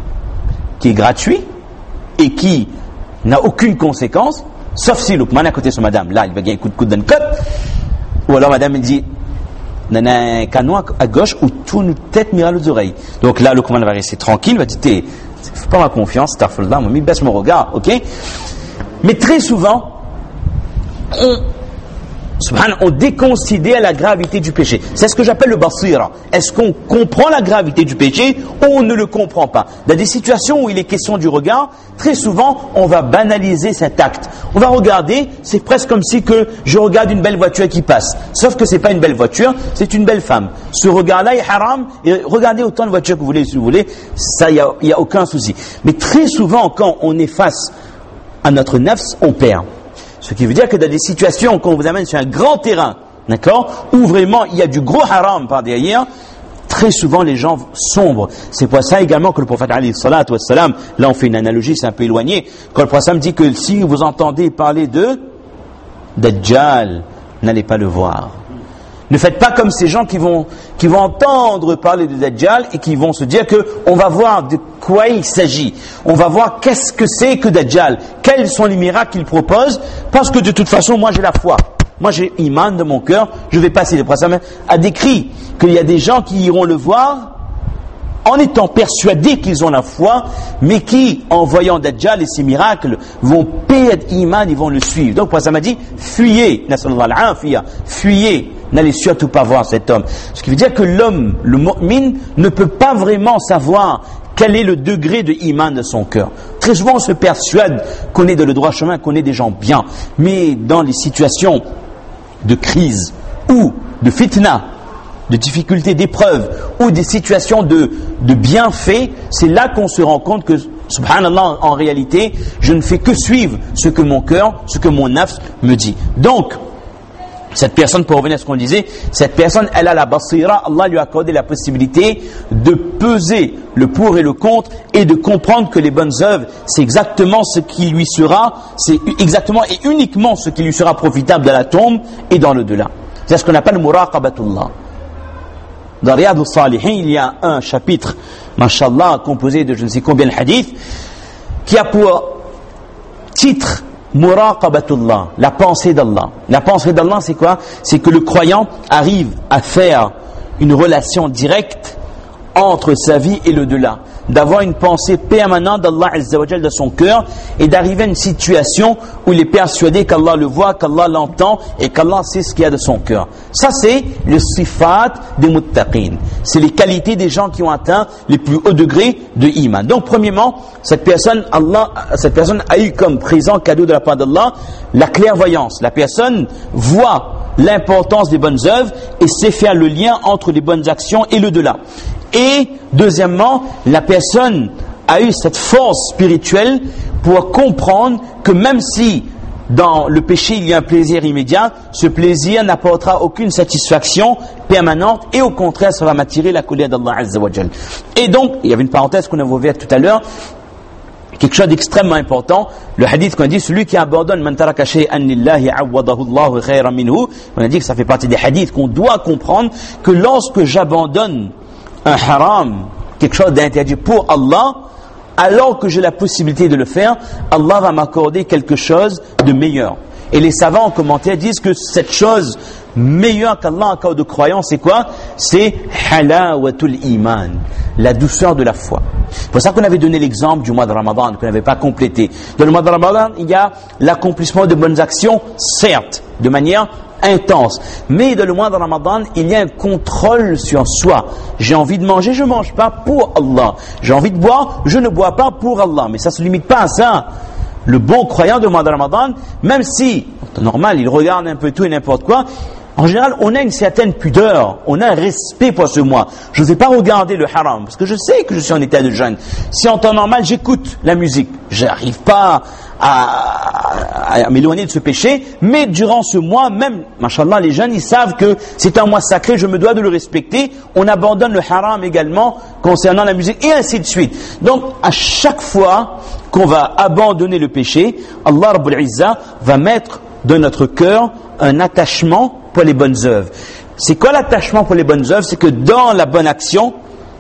qui est gratuit et qui n'a aucune conséquence, sauf si Lukman à côté de madame, là il va gagner un coup de dans le code, ou alors madame elle dit nana un canon à gauche ou tourne une tête mira aux oreilles. Donc là Lukman va rester tranquille, va dire fais pas ma confiance, tafallah, moi baisse mon regard, ok? Mais très souvent on déconsidère la gravité du péché. C'est ce que j'appelle le basira. Est-ce qu'on comprend la gravité du péché ou on ne le comprend pas? Dans des situations où il est question du regard, très souvent on va banaliser cet acte. On va regarder, c'est presque comme si que je regarde une belle voiture qui passe. Sauf que c'est pas une belle voiture, c'est une belle femme. Ce regard-là est haram, et regardez autant de voitures que vous voulez, si vous voulez, ça y a aucun souci. Mais très souvent quand on est face à notre nafs, on perd. Ce qui veut dire que dans des situations qu'on vous amène sur un grand terrain, d'accord, où vraiment il y a du gros haram par derrière, très souvent les gens sombrent. C'est pour ça également que le prophète alayhi salatu wassalam, là on fait une analogie, c'est un peu éloigné, quand le prophète dit que si vous entendez parler de Dajjal, n'allez pas le voir. Ne faites pas comme ces gens qui vont entendre parler de Dajjal et qui vont se dire que on va voir de quoi il s'agit. On va voir qu'est-ce que c'est que Dajjal. Quels sont les miracles qu'il propose. Parce que de toute façon, moi j'ai la foi. Moi j'ai iman de mon cœur. Je vais passer. Le prophète a décrit qu'il y a des gens qui iront le voir en étant persuadés qu'ils ont la foi, mais qui, en voyant Dajjal et ses miracles, vont perdre iman, ils vont le suivre. Donc, le prophète m'a dit, fuyez, fuyez, n'allez surtout pas voir cet homme. Ce qui veut dire que l'homme, le mu'min, ne peut pas vraiment savoir quel est le degré de iman de son cœur. Très souvent, on se persuade qu'on est dans le droit chemin, qu'on est des gens bien. Mais dans les situations de crise ou de fitna, de difficultés, d'épreuves ou des situations de bienfaits, c'est là qu'on se rend compte que, subhanallah, en réalité, je ne fais que suivre ce que mon cœur, ce que mon nafs me dit. Donc, cette personne, pour revenir à ce qu'on disait, cette personne, elle a la basira, Allah lui a accordé la possibilité de peser le pour et le contre et de comprendre que les bonnes œuvres, c'est exactement ce qui lui sera, c'est exactement et uniquement ce qui lui sera profitable dans la tombe et dans le-delà. C'est ce qu'on appelle muraqabatullah. Dans Riyad al-Salihin, il y a un chapitre, mashallah, composé de je ne sais combien de hadiths, qui a pour titre Muraqabatullah, la pensée d'Allah. La pensée d'Allah, c'est quoi? C'est que le croyant arrive à faire une relation directe entre sa vie et l'au-delà, d'avoir une pensée permanente d'Allah Azza wa Jal dans son cœur et d'arriver à une situation où il est persuadé qu'Allah le voit, qu'Allah l'entend et qu'Allah sait ce qu'il y a de son cœur. Ça c'est le sifat des muttaqin. C'est les qualités des gens qui ont atteint les plus hauts degrés de iman. Donc premièrement, cette personne a eu comme présent cadeau de la part d'Allah la clairvoyance. La personne voit l'importance des bonnes œuvres et sait faire le lien entre les bonnes actions et l'au-delà. Et deuxièmement, la personne a eu cette force spirituelle pour comprendre que même si dans le péché il y a un plaisir immédiat, ce plaisir n'apportera aucune satisfaction permanente et au contraire ça va m'attirer la colère d'Allah Azza wa Jal. Et donc, il y avait une parenthèse qu'on a ouverte tout à l'heure, quelque chose d'extrêmement important, le hadith qu'on a dit, celui qui abandonne man taraka shay'an lillahi awwadahu Allahu khayran minhu, on a dit que ça fait partie des hadiths qu'on doit comprendre que lorsque j'abandonne un haram, quelque chose d'interdit pour Allah, alors que j'ai la possibilité de le faire, Allah va m'accorder quelque chose de meilleur. Et les savants en commentaire disent que cette chose meilleure qu'Allah accorde de croyance, c'est quoi? C'est halawatul iman, la douceur de la foi. C'est pour ça qu'on avait donné l'exemple du mois de Ramadan, qu'on n'avait pas complété. Dans le mois de Ramadan, il y a l'accomplissement de bonnes actions, certes, de manière intense. Mais dans le mois de Ramadan, il y a un contrôle sur soi. J'ai envie de manger, je ne mange pas pour Allah. J'ai envie de boire, je ne bois pas pour Allah. Mais ça ne se limite pas à ça. Le bon croyant du mois de Ramadan, même si, normal, il regarde un peu tout et n'importe quoi, en général, on a une certaine pudeur, on a un respect pour ce mois. Je ne vais pas regarder le haram, parce que je sais que je suis en état de jeûne. Si en temps normal, j'écoute la musique, je n'arrive pas à m'éloigner de ce péché, mais durant ce mois, même, machallah, les jeunes, ils savent que c'est un mois sacré, je me dois de le respecter. On abandonne le haram également concernant la musique, et ainsi de suite. Donc, à chaque fois qu'on va abandonner le péché, Allah Rabbul Izzah va mettre dans notre cœur un attachement pour les bonnes œuvres. C'est quoi l'attachement pour les bonnes œuvres? C'est que dans la bonne action,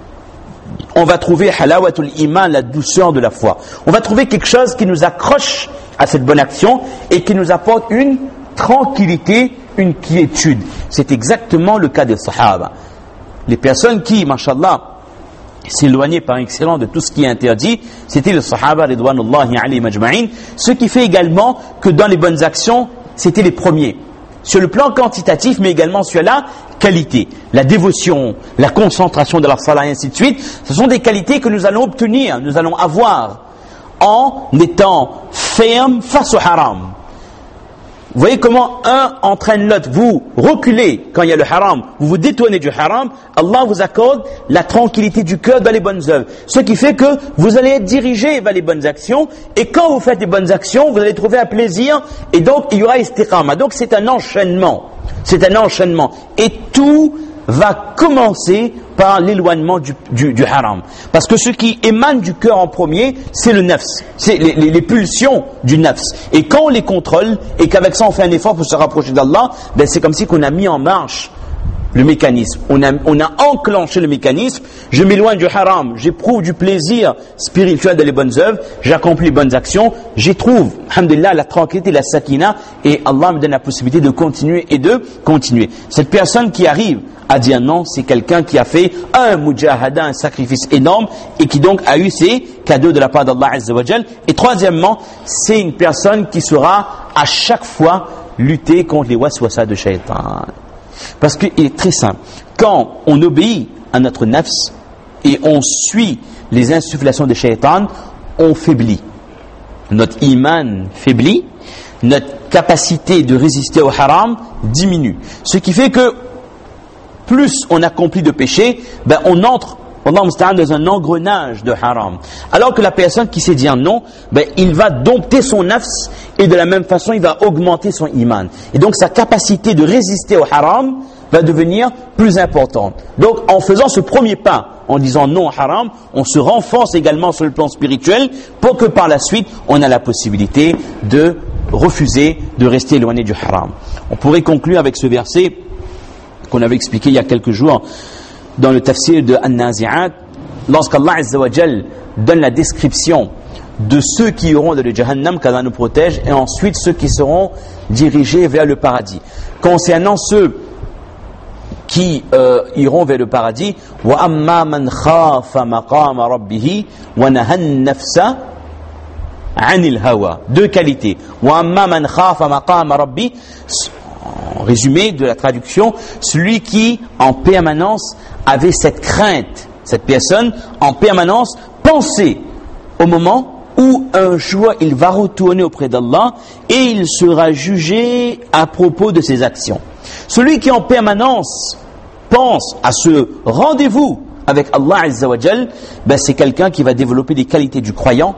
on va trouver halawatul iman, la douceur de la foi. On va trouver quelque chose qui nous accroche à cette bonne action et qui nous apporte une tranquillité, une quiétude. C'est exactement le cas des Sahaba. Les personnes qui, mashallah, s'éloignaient par excellence de tout ce qui est interdit, c'était les Sahaba ridwanullahi alayhim ajma'in. Ce qui fait également que dans les bonnes actions, c'était les premiers. Sur le plan quantitatif, mais également sur la qualité, la dévotion, la concentration de la salat et ainsi de suite. Ce sont des qualités que nous allons obtenir, nous allons avoir en étant fermes face au haram. Vous voyez comment un entraîne l'autre. Vous reculez quand il y a le haram, vous vous détournez du haram, Allah vous accorde la tranquillité du cœur dans les bonnes œuvres. Ce qui fait que vous allez être dirigé vers les bonnes actions, et quand vous faites les bonnes actions, vous allez trouver un plaisir, et donc il y aura istiqama. Donc c'est un enchaînement. C'est un enchaînement. Et tout va commencer par l'éloignement du haram. Parce que ce qui émane du cœur en premier, c'est le nafs. C'est les pulsions du nafs. Et quand on les contrôle, et qu'avec ça on fait un effort pour se rapprocher d'Allah, ben c'est comme si qu'on a mis en marche le mécanisme. On a enclenché le mécanisme. Je m'éloigne du haram, j'éprouve du plaisir spirituel dans les bonnes œuvres, j'accomplis les bonnes actions, j'y trouve, alhamdulillah, la tranquillité, la sakina, et Allah me donne la possibilité de continuer et de continuer. Cette personne qui arrive à dire non, c'est quelqu'un qui a fait un mujahada, un sacrifice énorme, et qui donc a eu ses cadeaux de la part d'Allah Azza wa Jal. Et troisièmement, c'est une personne qui saura à chaque fois lutter contre les waswasa de shaitan. Parce qu'il est très simple. Quand on obéit à notre nafs et on suit les insufflations de shaitan, on faiblit. Notre iman faiblit, notre capacité de résister au haram diminue. Ce qui fait que plus on accomplit de péché, ben on entre dans un engrenage de haram. Alors que la personne qui sait dire non, ben il va dompter son nafs et de la même façon il va augmenter son iman. Et donc sa capacité de résister au haram va devenir plus importante. Donc en faisant ce premier pas, en disant non au haram, on se renforce également sur le plan spirituel pour que par la suite on a la possibilité de refuser de rester éloigné du haram. On pourrait conclure avec ce verset qu'on avait expliqué il y a quelques jours dans le tafsir de An-Nazi'at, lorsqu'Allah Azza wa Jal donne la description de ceux qui iront dans le Jahannam, qu'Allah nous protège, et ensuite ceux qui seront dirigés vers le paradis. Concernant ceux qui iront vers le paradis. Wa amma man khafa maqama rabbih wa naha an-nafsa 'anil hawa. Deux qualités. Wa amma man khafa maqama rabbih. En résumé de la traduction, celui qui en permanence avait cette crainte, cette personne en permanence pensait au moment où un jour il va retourner auprès d'Allah et il sera jugé à propos de ses actions. Celui qui en permanence pense à ce rendez-vous avec Allah Azza wa Jal, c'est quelqu'un qui va développer des qualités du croyant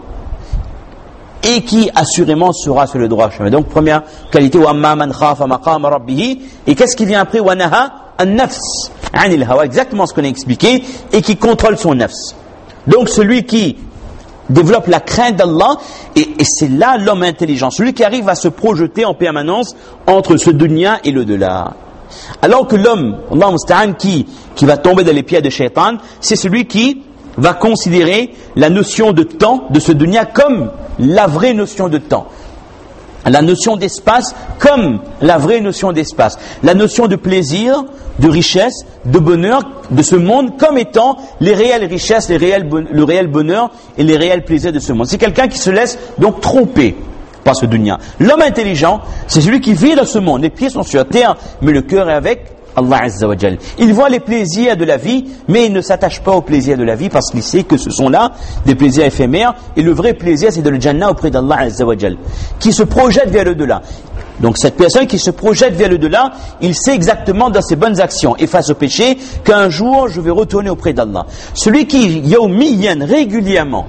et qui assurément sera sur le droit chemin. Donc première qualité, wa amma man khafa maqama rabbih, et qu'est-ce qui vient après? Wa naha an-nafs 'anil hawa, exactement ce qu'on a expliqué, et qui contrôle son nafs. Donc celui qui développe la crainte d'Allah, et c'est là l'homme intelligent, celui qui arrive à se projeter en permanence entre ce dunya et le delà. Alors que l'homme, Allah musta'an, qui va tomber dans les pieds de Shaitan, c'est celui qui va considérer la notion de temps de ce dunya comme la vraie notion de temps, la notion d'espace comme la vraie notion d'espace, la notion de plaisir, de richesse, de bonheur de ce monde comme étant les réelles richesses, le réel bonheur et les réels plaisirs de ce monde. C'est quelqu'un qui se laisse donc tromper par ce dunya. L'homme intelligent, c'est celui qui vit dans ce monde, les pieds sont sur terre, mais le cœur est avec Allah Azza wa Jal. Il voit les plaisirs de la vie, mais il ne s'attache pas aux plaisirs de la vie parce qu'il sait que ce sont là des plaisirs éphémères, et le vrai plaisir c'est de le Jannah auprès d'Allah Azza wa Jal, qui se projette vers le delà. Donc cette personne qui se projette vers le delà, il sait exactement dans ses bonnes actions et face au péché qu'un jour je vais retourner auprès d'Allah. Celui qui yawmiyan, régulièrement,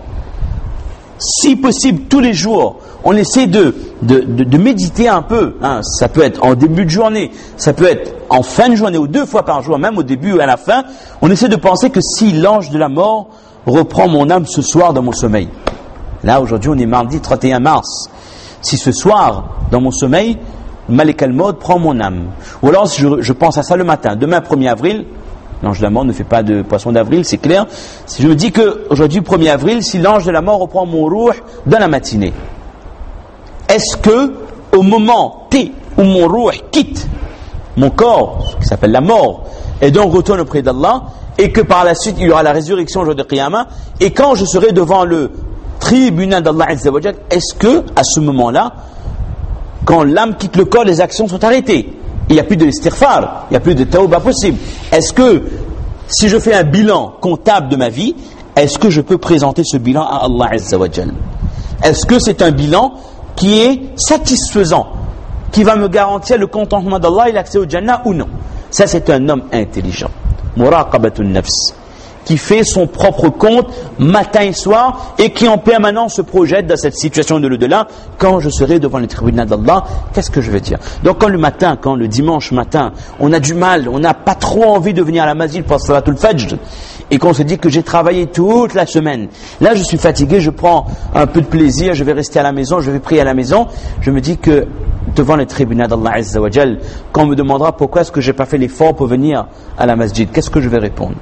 si possible tous les jours, on essaie de méditer un peu, ça peut être en début de journée, ça peut être en fin de journée ou 2 fois par jour, même au début ou à la fin, on essaie de penser que si l'ange de la mort reprend mon âme ce soir dans mon sommeil, là aujourd'hui on est mardi 31 mars, si ce soir dans mon sommeil, Malik al-Maut prend mon âme, ou alors si je pense à ça le matin, demain 1er avril, l'ange de la mort ne fait pas de poisson d'avril, c'est clair. Si je me dis qu'aujourd'hui, 1er avril, si l'ange de la mort reprend mon ruh dans la matinée, est-ce que, au moment T où mon ruh quitte mon corps, ce qui s'appelle la mort, et donc retourne auprès d'Allah, et que par la suite il y aura la résurrection au jour de Qiyamah, et quand je serai devant le tribunal d'Allah Azza wa Jal, est-ce que, à ce moment-là, quand l'âme quitte le corps, les actions sont arrêtées? Il n'y a plus de istighfar, il n'y a plus de tawbah possible. Est-ce que, si je fais un bilan comptable de ma vie, est-ce que je peux présenter ce bilan à Allah Azza wa Jal? Est-ce que c'est un bilan qui est satisfaisant, qui va me garantir le contentement d'Allah et l'accès au Jannah ou non? Ça, c'est un homme intelligent. Muraqabatun nafs, qui fait son propre compte matin et soir et qui en permanence se projette dans cette situation de l'au-delà. Quand je serai devant le tribunal d'Allah, qu'est-ce que je vais dire? Donc quand le dimanche matin, on a du mal, on n'a pas trop envie de venir à la masjid pour Salatul Fajr, et qu'on se dit que j'ai travaillé toute la semaine, là je suis fatigué, je prends un peu de plaisir, je vais rester à la maison, je vais prier à la maison, je me dis que devant le tribunal d'Allah Azza wa Jal, quand on me demandera pourquoi est-ce que j'ai pas fait l'effort pour venir à la masjid, qu'est-ce que je vais répondre?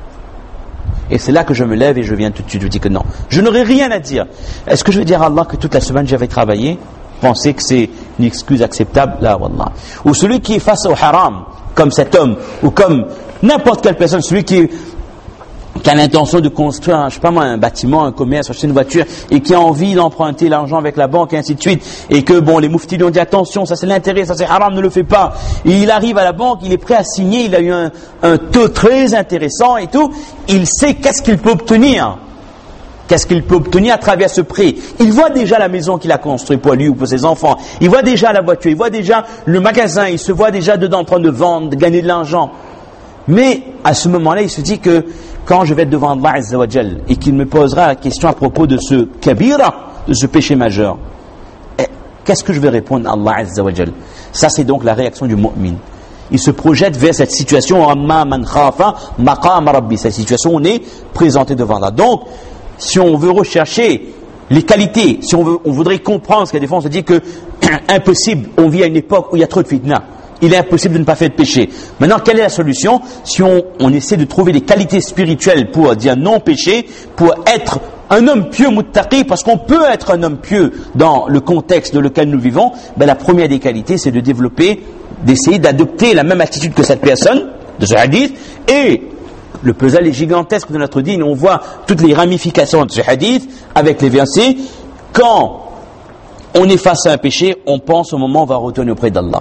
Et c'est là que je me lève et je viens tout de suite, je dis que non, je n'aurai rien à dire. Est-ce que je vais dire à Allah que toute la semaine j'avais travaillé? Pensez que c'est une excuse acceptable? Là, wallah. Ou celui qui est face au haram, comme cet homme, ou comme n'importe quelle personne, celui qui a l'intention de construire, un bâtiment, un commerce, acheter une voiture, et qui a envie d'emprunter l'argent avec la banque, et ainsi de suite, et que les mouftis lui ont dit attention, ça c'est l'intérêt, ça c'est haram, ne le fais pas. Et il arrive à la banque, il est prêt à signer, il a eu un taux très intéressant et tout, il sait qu'est-ce qu'il peut obtenir. Qu'est-ce qu'il peut obtenir à travers ce prêt? Il voit déjà la maison qu'il a construite pour lui ou pour ses enfants, il voit déjà la voiture, il voit déjà le magasin, il se voit déjà dedans en train de vendre, de gagner de l'argent. Mais à ce moment-là, il se dit que quand je vais être devant Allah Azza wa Jal et qu'il me posera la question à propos de ce kabira, de ce péché majeur, qu'est-ce que je vais répondre à Allah Azza wa Jal? Ça, c'est donc la réaction du mu'min. Il se projette vers cette situation, amma man khafa maqam rabbi, cette situation où on est présenté devant Allah. Donc, si on veut rechercher les qualités, si on voudrait comprendre, parce que des fois on se dit que impossible, on vit à une époque où il y a trop de fitna. Il est impossible de ne pas faire de péché. Maintenant, quelle est la solution? Si on essaie de trouver des qualités spirituelles pour dire non péché, pour être un homme pieux muttaqi, parce qu'on peut être un homme pieux dans le contexte dans lequel nous vivons, la première des qualités, c'est de développer, d'essayer d'adopter la même attitude que cette personne, de ce hadith. Et le puzzle est gigantesque de notre dîne. On voit toutes les ramifications de ce hadith avec les versets. Quand on est face à un péché, on pense au moment où on va retourner auprès d'Allah.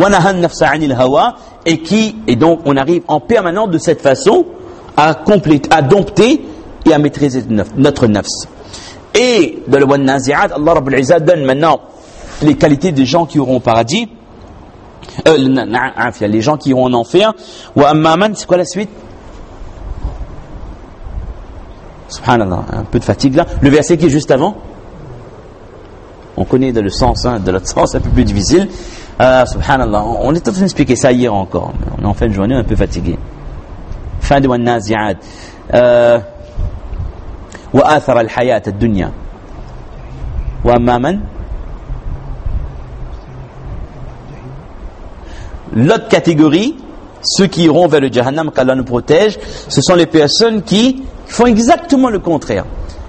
Et donc on arrive en permanence de cette façon à dompter et à maîtriser notre nafs. Et dans le Wan-Nazi'at, Allah Rabbul Izzat donne maintenant les qualités des gens qui auront au paradis, les gens qui iront en enfer. Wa amman, c'est quoi la suite? Subhanallah, un peu de fatigue là. Le verset qui est juste avant, on connaît dans le sens, de l'autre sens, un peu plus difficile. Subhanallah, on est en train d'expliquer ça hier encore. On est en fin de journée un peu fatigué. Fin de Wan-Nazi'at. Wa athara al-hayat ad-dunya. Wa amman. L'autre catégorie, ceux qui iront vers le Jahannam, qu'Allah nous protège, ce sont les personnes qui font exactement le contraire.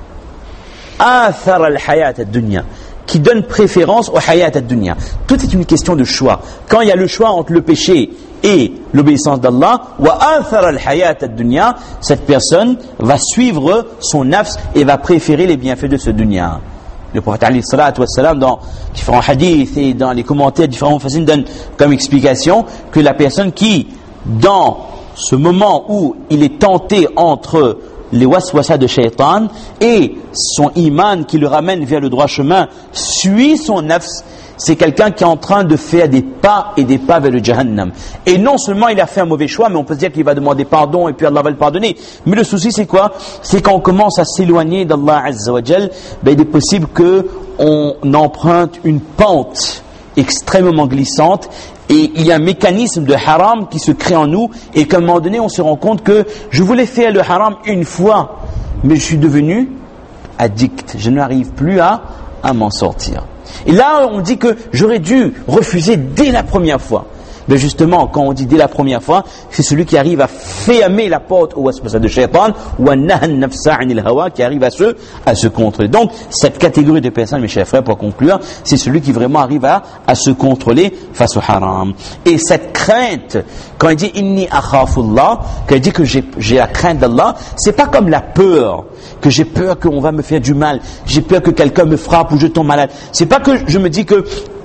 Athar al-hayat ad-dunya, qui donnent préférence au hayat ad-dunya. Tout est une question de choix. Quand il y a le choix entre le péché et l'obéissance d'Allah, wa athar al-hayat ad-dunya, cette personne va suivre son nafs et va préférer les bienfaits de ce dunya. Le prophète alayhi salatu wassalam, dans différents hadiths et dans les commentaires différents mufassirin, donne comme explication que la personne qui, dans ce moment où il est tenté entre les waswasa de shaitan et son iman qui le ramène vers le droit chemin, suit son nafs, c'est quelqu'un qui est en train de faire des pas et des pas vers le Jahannam. Et non seulement il a fait un mauvais choix, mais on peut se dire qu'il va demander pardon et puis Allah va le pardonner. Mais le souci c'est quoi? C'est quand on commence à s'éloigner d'Allah Azza wa Jal, il est possible qu'on emprunte une pente extrêmement glissante et il y a un mécanisme de haram qui se crée en nous et qu'à un moment donné on se rend compte que je voulais faire le haram une fois, mais je suis devenu addict. Je n'arrive plus à m'en sortir. Et là, on dit que j'aurais dû refuser dès la première fois. Mais justement, quand on dit dès la première fois, c'est celui qui arrive à fermer la porte au waswasa de shaitan, ou à nahan nafsa anil hawa, qui arrive à se contrôler. Donc, cette catégorie de personnes, mes chers frères, pour conclure, c'est celui qui vraiment arrive à se contrôler face au haram. Et cette crainte, quand il dit inni akhafullah, quand il dit que j'ai la crainte d'Allah, c'est pas comme la peur, que j'ai peur qu'on va me faire du mal, j'ai peur que quelqu'un me frappe ou je tombe malade. C'est pas que je me dis que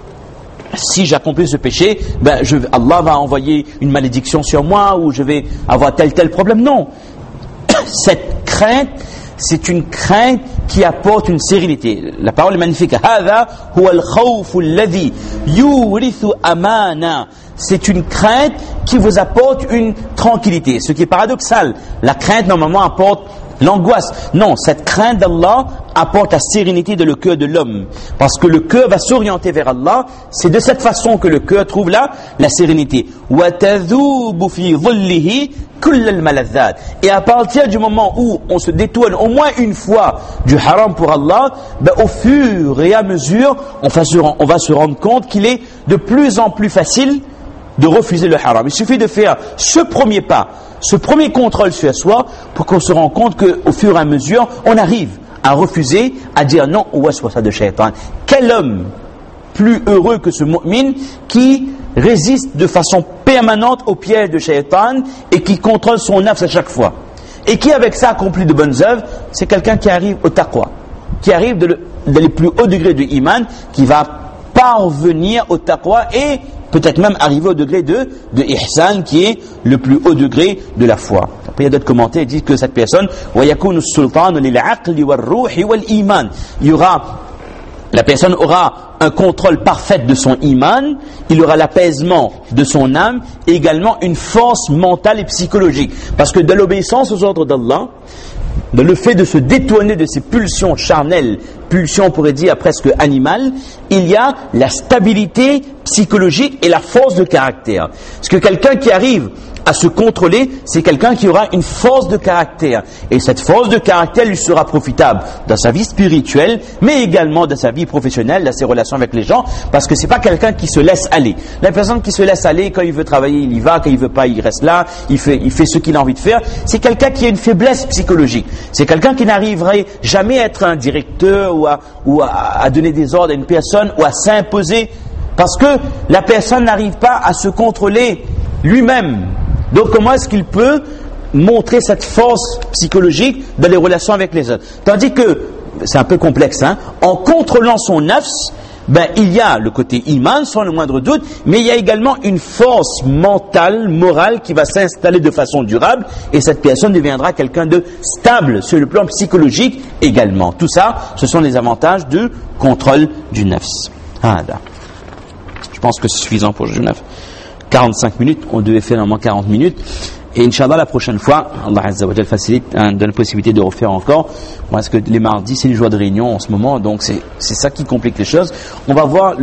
si j'accomplis ce péché, Allah va envoyer une malédiction sur moi ou je vais avoir tel problème. Non. Cette crainte, c'est une crainte qui apporte une sérénité. La parole est magnifique. Hada huwa al-khawf alladhi yurithu amana. C'est une crainte qui vous apporte une tranquillité. Ce qui est paradoxal. La crainte, normalement, apporte l'angoisse. Non, cette crainte d'Allah apporte la sérénité dans le cœur de l'homme. Parce que le cœur va s'orienter vers Allah. C'est de cette façon que le cœur trouve la sérénité. Et à partir du moment où on se détourne au moins une fois du haram pour Allah, au fur et à mesure, on va se rendre compte qu'il est de plus en plus facile de refuser le haram. Il suffit de faire ce premier pas, ce premier contrôle sur soi pour qu'on se rende compte qu'au fur et à mesure, on arrive à refuser, à dire non au waswasa de shaitan. Quel homme plus heureux que ce mu'min qui résiste de façon permanente au piège de shaitan et qui contrôle son nafs à chaque fois. Et qui avec ça accomplit de bonnes œuvres, c'est quelqu'un qui arrive au taqwa, qui arrive dans les plus hauts degrés de iman, qui va parvenir au taqwa et peut-être même arriver au degré de ihsan, qui est le plus haut degré de la foi. Après, il y a d'autres commentaires qui disent que cette personne, la personne aura un contrôle parfait de son iman, il aura l'apaisement de son âme, et également une force mentale et psychologique. Parce que de l'obéissance aux ordres d'Allah, dans le fait de se détourner de ces pulsions charnelles, pulsions on pourrait dire presque animales, il y a la stabilité psychologique et la force de caractère. Parce que quelqu'un qui arrive à se contrôler, c'est quelqu'un qui aura une force de caractère. Et cette force de caractère lui sera profitable dans sa vie spirituelle, mais également dans sa vie professionnelle, dans ses relations avec les gens, parce que c'est pas quelqu'un qui se laisse aller. La personne qui se laisse aller, quand il veut travailler, il y va, quand il veut pas, il reste là, il fait ce qu'il a envie de faire. C'est quelqu'un qui a une faiblesse psychologique. C'est quelqu'un qui n'arriverait jamais à être un directeur ou à donner des ordres à une personne ou à s'imposer, parce que la personne n'arrive pas à se contrôler lui-même. Donc comment est-ce qu'il peut montrer cette force psychologique dans les relations avec les autres? Tandis que, c'est un peu complexe, en contrôlant son nafs, il y a le côté iman, sans le moindre doute, mais il y a également une force mentale, morale, qui va s'installer de façon durable, et cette personne deviendra quelqu'un de stable sur le plan psychologique également. Tout ça, ce sont les avantages du contrôle du nafs. Je pense que c'est suffisant pour aujourd'hui. 45 minutes, on devait faire normalement 40 minutes. Et Inch'Allah, la prochaine fois, Allah Azza wa Jal facilite, donne la possibilité de refaire encore. Parce que les mardis, c'est les jours de réunion en ce moment, donc c'est ça qui complique les choses. On va voir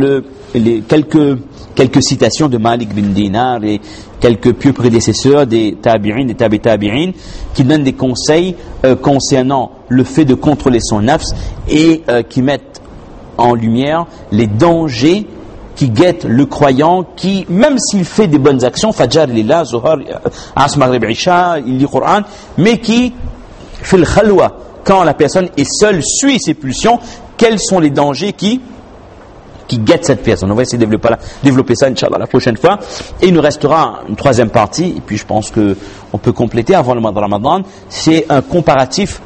quelques citations de Malik bin Dinar et quelques pieux prédécesseurs des tabi'in, des tabi'in, qui donnent des conseils concernant le fait de contrôler son nafs et qui mettent en lumière les dangers qui guette le croyant, qui, même s'il fait des bonnes actions, Fajr, Lila, Zuhar, Asr, Maghrib, Isha, il lit le Coran, mais qui fait le khalwa, quand la personne est seule, suit ses pulsions, quels sont les dangers qui guettent cette personne. On va essayer de développer ça, Inch'Allah, la prochaine fois. Et il nous restera une troisième partie, et puis je pense qu'on peut compléter avant le mois de Ramadan. C'est un comparatif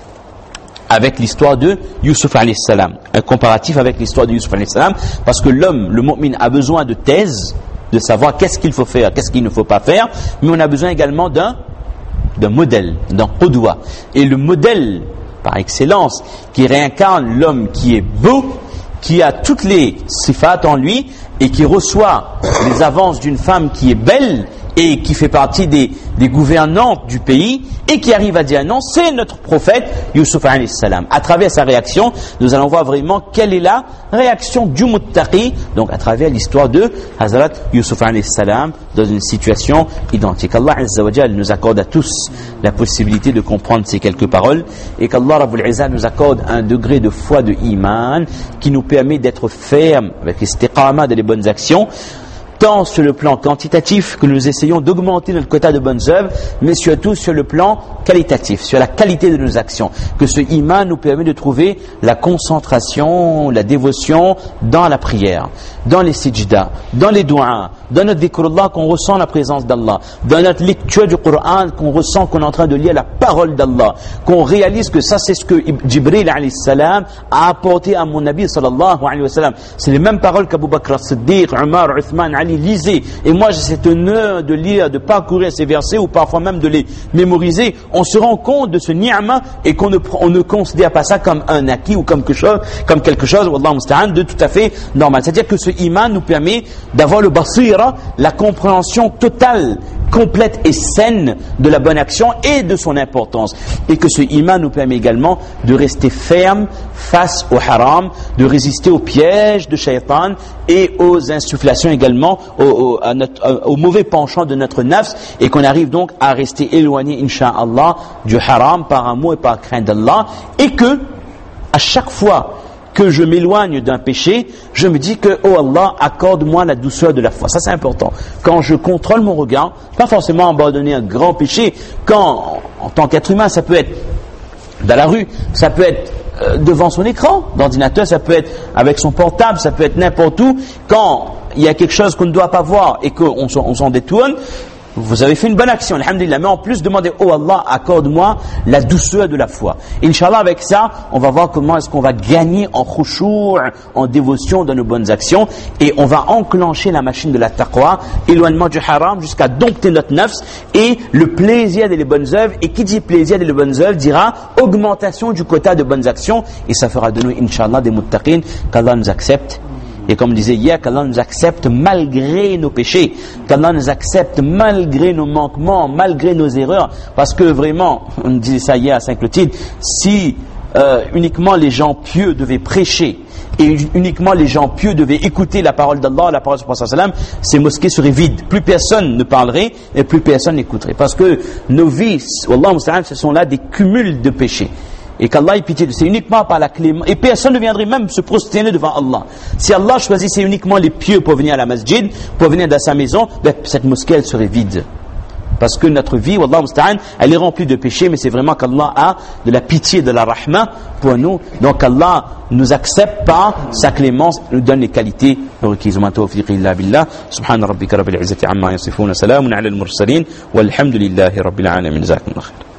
avec l'histoire de Yusuf alayhi salam. Un comparatif avec l'histoire de Yusuf alayhi salam, parce que l'homme, le mu'min, a besoin de thèse, de savoir qu'est-ce qu'il faut faire, qu'est-ce qu'il ne faut pas faire, mais on a besoin également d'un modèle, d'un qudwa. Et le modèle, par excellence, qui réincarne l'homme qui est beau, qui a toutes les sifat en lui, et qui reçoit les avances d'une femme qui est belle, et qui fait partie des gouvernantes du pays, et qui arrive à dire non, c'est notre prophète Yusuf alayhi salam. À travers sa réaction, nous allons voir vraiment quelle est la réaction du muttaqi, donc à travers l'histoire de Hazrat Yusuf alayhi salam dans une situation identique. Allah Azza wa Jal nous accorde à tous la possibilité de comprendre ces quelques paroles, et qu'Allah Rabbul Izzah nous accorde un degré de foi, de iman, qui nous permet d'être fermes avec l'istiqama des bonnes actions, tant sur le plan quantitatif, que nous essayons d'augmenter notre quota de bonnes œuvres, mais surtout sur le plan qualitatif, sur la qualité de nos actions. Que ce iman nous permet de trouver la concentration, la dévotion dans la prière, dans les sijdas, dans les douas, dans notre dhikrullah, qu'on ressent la présence d'Allah, dans notre lecture du Coran, qu'on ressent qu'on est en train de lire la parole d'Allah, qu'on réalise que ça c'est ce que Jibril alayhi salam a apporté à mon Nabi sallallahu alayhi wa sallam. C'est les mêmes paroles qu'Abu Bakr as-Siddiq, Umar, Uthman, Ali lisaient. Et moi j'ai cet honneur de lire, de parcourir ces versets, ou parfois même de les mémoriser. On se rend compte de ce ni'ma, et qu'on ne considère pas ça comme un acquis ou comme quelque chose, wallahu musta'an, de tout à fait normal. C'est-à-dire que ce iman nous permet d'avoir le basira, la compréhension totale, complète et saine de la bonne action et de son importance. Et que ce iman nous permet également de rester ferme face au haram, de résister aux pièges de shaitan et aux insufflations également, au mauvais penchant de notre nafs, et qu'on arrive donc à rester éloigné, insha'Allah, du haram par amour et par crainte d'Allah, et que à chaque fois que je m'éloigne d'un péché, je me dis que, oh Allah, accorde-moi la douceur de la foi. Ça c'est important. Quand je contrôle mon regard, pas forcément abandonner un grand péché, quand, en tant qu'être humain, ça peut être dans la rue, ça peut être devant son écran d'ordinateur, ça peut être avec son portable, ça peut être n'importe où, quand il y a quelque chose qu'on ne doit pas voir et qu'on s'en détourne, vous avez fait une bonne action, alhamdulillah, mais en plus demandez, oh Allah, accorde-moi la douceur de la foi. Inch'Allah, avec ça, on va voir comment est-ce qu'on va gagner en khushu', en dévotion dans nos bonnes actions, et on va enclencher la machine de la taqwa, éloignement du haram, jusqu'à dompter notre nafs, et le plaisir des bonnes œuvres, et qui dit plaisir des bonnes œuvres, dira augmentation du quota de bonnes actions, et ça fera de nous, Inch'Allah, des muttaqin, qu'Allah nous accepte. Et comme je disais hier, qu'Allah nous accepte malgré nos péchés, qu'Allah nous accepte malgré nos manquements, malgré nos erreurs, parce que vraiment, on disait ça hier à Saint-Clotilde, si uniquement les gens pieux devaient prêcher, et uniquement les gens pieux devaient écouter la parole d'Allah, la parole du Prophète sallam, ces mosquées seraient vides. Plus personne ne parlerait et plus personne n'écouterait. Parce que nos vies, wallahu musta'an, ce sont là des cumuls de péchés. Et qu'Allah ait pitié, c'est uniquement par la clémence. Et personne ne viendrait même se prosterner devant Allah. Si Allah choisissait uniquement les pieux pour venir à la masjid, pour venir dans sa maison, cette mosquée elle serait vide. Parce que notre vie, wallahu musta'an, elle est remplie de péchés, mais c'est vraiment qu'Allah a de la pitié, de la rahma pour nous. Donc Allah nous accepte par sa clémence, nous donne les qualités requises. Ma tawfiq illa billah. Subhana rabbika rabbil izzati amma yasifun. Salamun ala al-mursalin. Walhamdulillahi rabbil alamin. Jazakumullah khair.